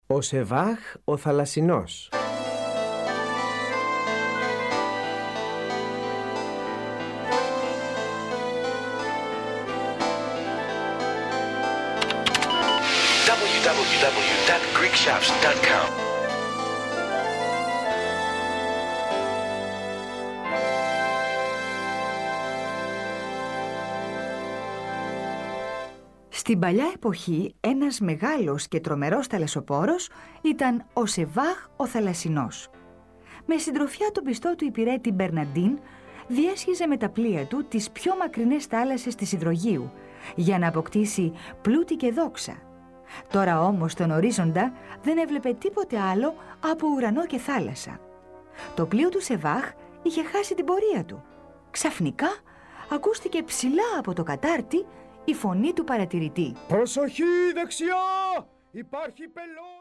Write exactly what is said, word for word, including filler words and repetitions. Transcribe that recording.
Ο Σεβάχ ο θαλασσινός. double-u double-u double-u τελεία greek shops τελεία com Στην παλιά εποχή, ένας μεγάλος και τρομερός θαλασσοπόρος ήταν ο Σεβάχ ο θαλασσινός. Με συντροφιά τον πιστό του υπηρέτη Μπερναντίν, διέσχιζε με τα πλοία του τις πιο μακρινές θάλασσες της υδρογείου, για να αποκτήσει πλούτη και δόξα. Τώρα όμως στον ορίζοντα δεν έβλεπε τίποτε άλλο από ουρανό και θάλασσα. Το πλοίο του Σεβάχ είχε χάσει την πορεία του. Ξαφνικά ακούστηκε ψηλά από το κατάρτι η φωνή του παρατηρητή. Προσοχή, δεξιά! Υπάρχει πελό!